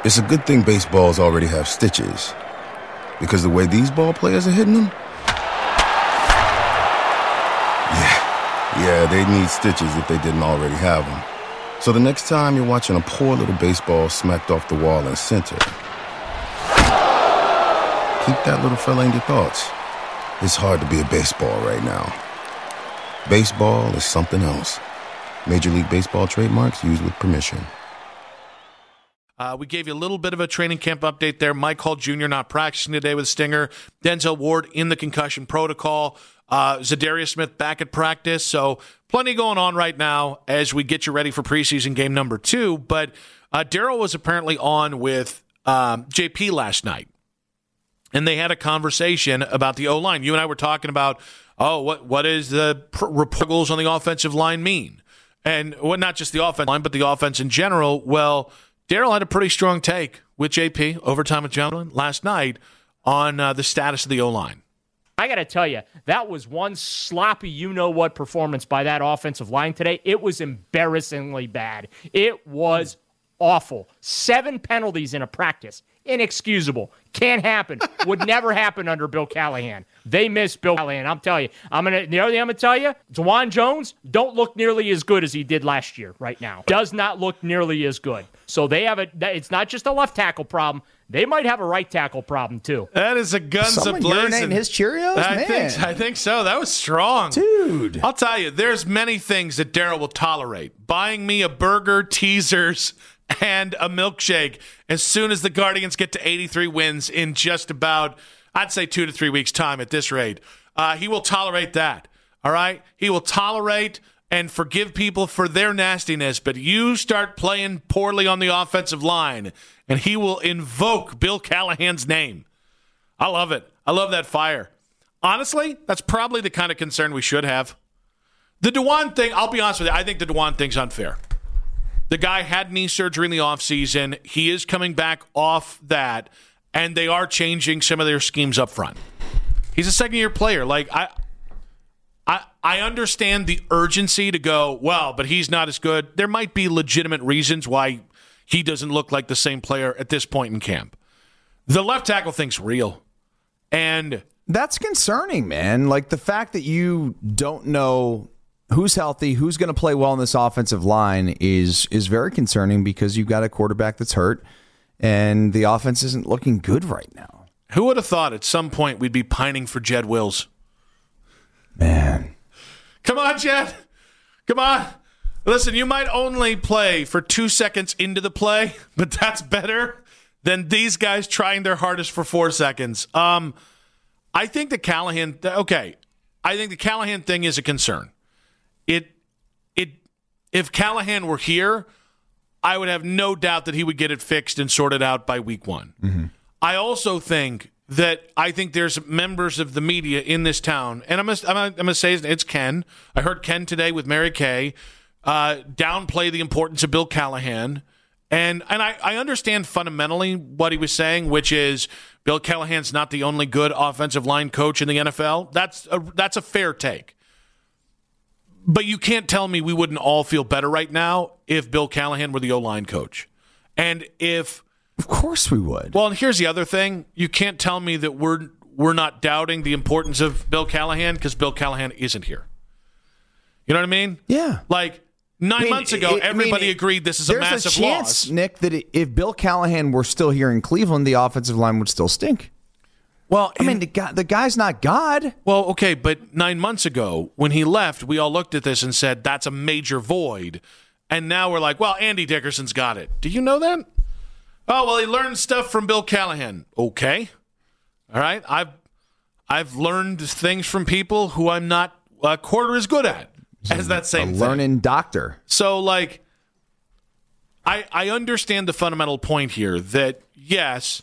It's a good thing baseballs already have stitches, because the way these ball players are hitting them, yeah, they need stitches if they didn't already have them. So the next time you're watching a poor little baseball smacked off the wall in center, keep that little fella in your thoughts. It's hard to be a baseball right now. Baseball is something else. Major League Baseball trademarks used with permission. We gave you a little bit of a training camp update there. Mike Hall Jr. not practicing today with Stinger. Denzel Ward in the concussion protocol. Zadarius Smith back at practice. So plenty going on right now as we get you ready for preseason game number 2. But Daryl was apparently on with JP last night, and they had a conversation about the O-line. You and I were talking about, what is the reports on the offensive line mean? And not just the offensive line, but the offense in general. Well, Daryl had a pretty strong take with JP, Overtime with Gentlemen, last night on the status of the O-line. I got to tell you, that was one sloppy you-know-what performance by that offensive line today. It was embarrassingly bad. It was awful. 7 penalties in a practice. Inexcusable. Can't happen. Would never happen under Bill Callahan. They miss Bill Callahan. I'm telling you. The other thing I'm going to tell you, Juwan Jones don't look nearly as good as he did last year right now. Does not look nearly as good. So they have it's not just a left tackle problem. They might have a right tackle problem, too. That is a guns Someone a-blazing. urinating his Cheerios? I think so. That was strong. Dude. I'll tell you, there's many things that Daryl will tolerate. Buying me a burger, teasers, and a milkshake as soon as the Guardians get to 83 wins in just about, I'd say 2 to 3 weeks' time at this rate. He will tolerate that, all right? He will tolerate and forgive people for their nastiness, but you start playing poorly on the offensive line, and he will invoke Bill Callahan's name. I love it. I love that fire. Honestly, that's probably the kind of concern we should have. The DeJuan thing, I'll be honest with you, I think the DeJuan thing's unfair. The guy had knee surgery in the offseason. He is coming back off that, and they are changing some of their schemes up front. He's a second-year player. Like, I understand the urgency to go, well, but he's not as good. There might be legitimate reasons why he doesn't look like the same player at this point in camp. The left tackle thing's real. And that's concerning, man. Like the fact that you don't know who's healthy, who's going to play well in this offensive line is very concerning because you've got a quarterback that's hurt and the offense isn't looking good right now. Who would have thought at some point we'd be pining for Jed Wills? Man. Come on, Jed. Come on. Listen, you might only play for 2 seconds into the play, but that's better than these guys trying their hardest for 4 seconds. I think the Callahan thing is a concern. If Callahan were here, I would have no doubt that he would get it fixed and sorted out by week 1. Mm-hmm. I also think there's members of the media in this town, and I'm gonna say it's Ken. I heard Ken today with Mary Kay downplay the importance of Bill Callahan, and I understand fundamentally what he was saying, which is Bill Callahan's not the only good offensive line coach in the NFL. That's a fair take. But you can't tell me we wouldn't all feel better right now if Bill Callahan were the O-line coach. And if... Of course we would. Well, and here's the other thing. You can't tell me that we're not doubting the importance of Bill Callahan because Bill Callahan isn't here. You know what I mean? Yeah. Like 9 months ago, everybody agreed this is a massive loss. There's a chance, Nick, that if Bill Callahan were still here in Cleveland, the offensive line would still stink. Well, the guy's not God. Well, okay, but 9 months ago, when he left, we all looked at this and said, that's a major void. And now we're like, well, Andy Dickerson's got it. Do you know that? Oh, well, he learned stuff from Bill Callahan. Okay. All right. I've learned things from people who I'm not a quarter as good at as that same thing. Learning doctor. So, like, I understand the fundamental point here that, yes,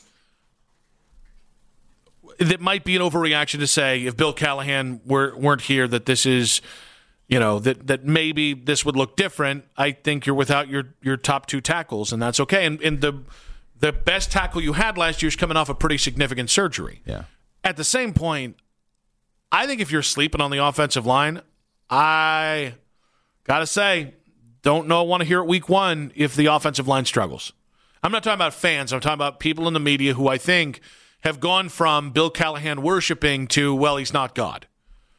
that might be an overreaction to say if Bill Callahan weren't here that this is, that maybe this would look different. I think you're without your top 2 tackles, and that's okay. And the best tackle you had last year is coming off a pretty significant surgery. Yeah. At the same point, I think if you're sleeping on the offensive line, I got to say, don't know, want to hear it week 1 if the offensive line struggles. I'm not talking about fans. I'm talking about people in the media who I think have gone from Bill Callahan worshiping to, well, he's not God.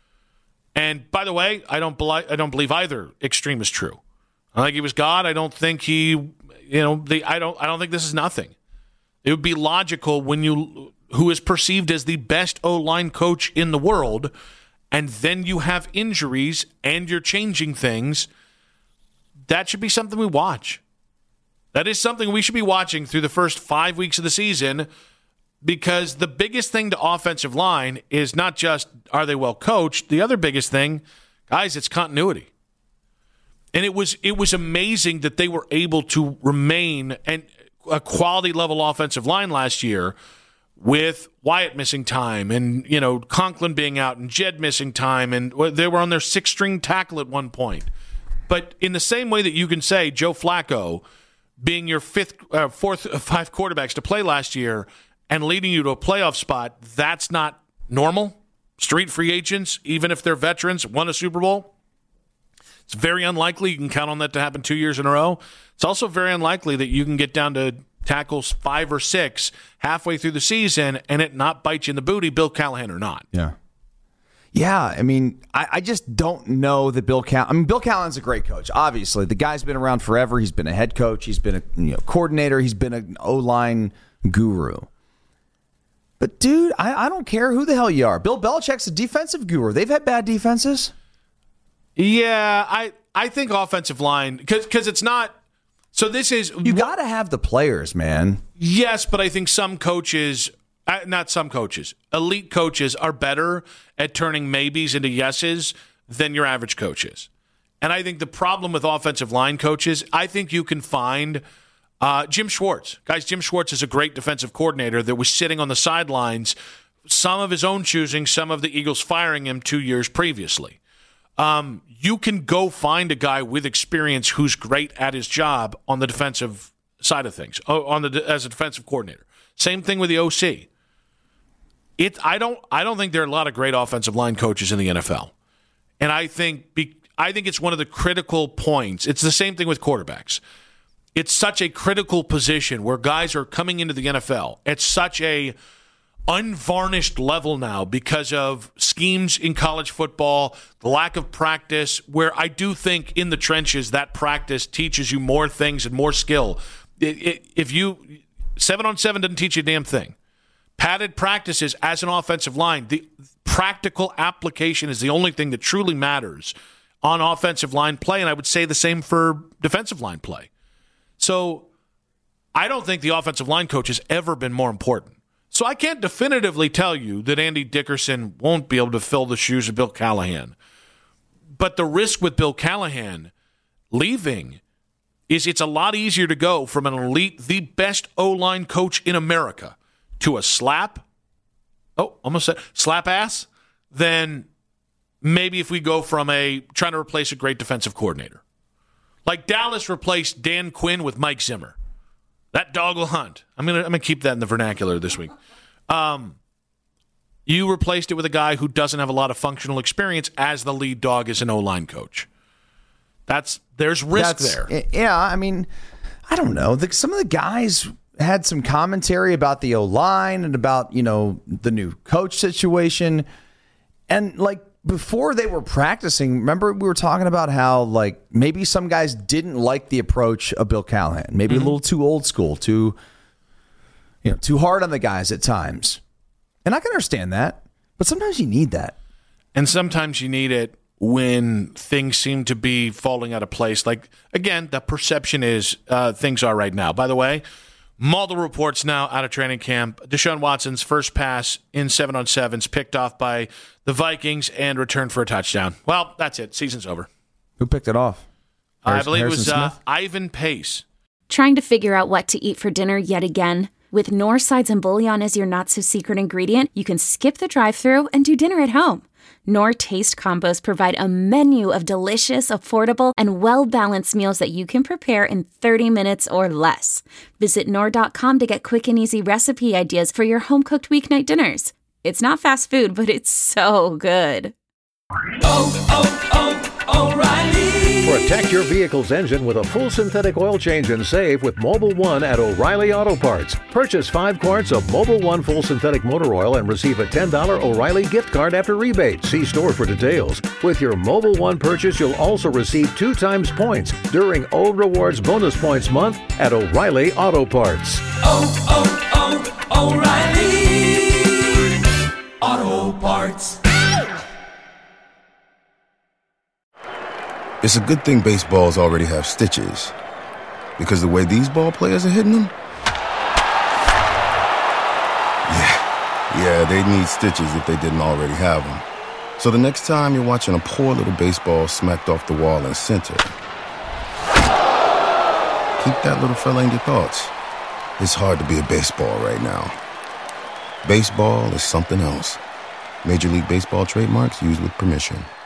And by the way, I don't believe either extreme is true. I think he was God. I don't think he, I don't think this is nothing. It would be logical who is perceived as the best O-line coach in the world, and then you have injuries and you're changing things. That should be something we watch. That is something we should be watching through the first 5 weeks of the season, because the biggest thing to offensive line is not just are they well coached. The other biggest thing, guys, it's continuity. And it was amazing that they were able to remain a quality level offensive line last year with Wyatt missing time and, Conklin being out and Jed missing time, and they were on their 6th-string tackle at one point. But in the same way that you can say Joe Flacco being your fourth of 5 quarterbacks to play last year and leading you to a playoff spot, that's not normal. Street free agents, even if they're veterans, won a Super Bowl. It's very unlikely you can count on that to happen 2 years in a row. It's also very unlikely that you can get down to tackles 5 or 6 halfway through the season and it not bite you in the booty, Bill Callahan or not. Yeah. Yeah, I mean, I just don't know that Bill Callahan's a great coach. Obviously, the guy's been around forever. He's been a head coach. He's been a coordinator. He's been an O-line guru. But, dude, I don't care who the hell you are. Bill Belichick's a defensive guru. They've had bad defenses. Yeah, I think offensive line, because it's not. So this is. You got to have the players, man. Yes, but I think some coaches. Not some coaches. Elite coaches are better at turning maybes into yeses than your average coaches. And I think the problem with offensive line coaches, I think you can find Jim Schwartz. Guys, Jim Schwartz is a great defensive coordinator that was sitting on the sidelines, some of his own choosing, some of the Eagles firing him 2 years previously. You can go find a guy with experience who's great at his job on the defensive side of things, as a defensive coordinator. Same thing with the OC. I don't think there are a lot of great offensive line coaches in the NFL, and I think it's one of the critical points. It's the same thing with quarterbacks. It's such a critical position where guys are coming into the NFL at such a unvarnished level now because of schemes in college football, the lack of practice, where I do think in the trenches that practice teaches you more things and more skill. If you 7-on-7 doesn't teach you a damn thing. Padded practices as an offensive line, the practical application is the only thing that truly matters on offensive line play, and I would say the same for defensive line play. So I don't think the offensive line coach has ever been more important. So I can't definitively tell you that Andy Dickerson won't be able to fill the shoes of Bill Callahan. But the risk with Bill Callahan leaving is it's a lot easier to go from an elite, the best O-line coach in America, to a slap ass, than maybe if we go from trying to replace a great defensive coordinator. Like Dallas replaced Dan Quinn with Mike Zimmer. That dog will hunt. I'm gonna keep that in the vernacular this week. You replaced it with a guy who doesn't have a lot of functional experience as the lead dog as an O-line coach. There's risk there. Yeah, I mean, I don't know. Some of the guys had some commentary about the O-line and about, the new coach situation. And before they were practicing, remember we were talking about how maybe some guys didn't like the approach of Bill Callahan. Maybe a little too old school, too hard on the guys at times. And I can understand that, but sometimes you need that. And sometimes you need it when things seem to be falling out of place. Again, the perception is things are right now. By the way, multiple reports now out of training camp. Deshaun Watson's first pass in 7-on-7s picked off by the Vikings and returned for a touchdown. Well, that's it. Season's over. Who picked it off? I believe it was Ivan Pace. Trying to figure out what to eat for dinner yet again? With Knorr sides and bouillon as your not-so-secret ingredient, you can skip the drive-thru and do dinner at home. Knorr Taste Combos provide a menu of delicious, affordable, and well-balanced meals that you can prepare in 30 minutes or less. Visit Knorr.com to get quick and easy recipe ideas for your home-cooked weeknight dinners. It's not fast food, but it's so good. O'Reilly Protect your vehicle's engine with a full synthetic oil change and save with Mobil 1 at O'Reilly Auto Parts. Purchase 5 quarts of Mobil 1 full synthetic motor oil and receive a $10 O'Reilly gift card after rebate. See store for details. With your Mobil 1 purchase, you'll also receive 2 times points during O Rewards Bonus Points Month at O'Reilly Auto Parts. O'Reilly Auto Parts. It's a good thing baseballs already have stitches, because the way these ball players are hitting them, yeah, they'd need stitches if they didn't already have them. So the next time you're watching a poor little baseball smacked off the wall in center, keep that little fella in your thoughts. It's hard to be a baseball right now. Baseball is something else. Major League Baseball trademarks used with permission.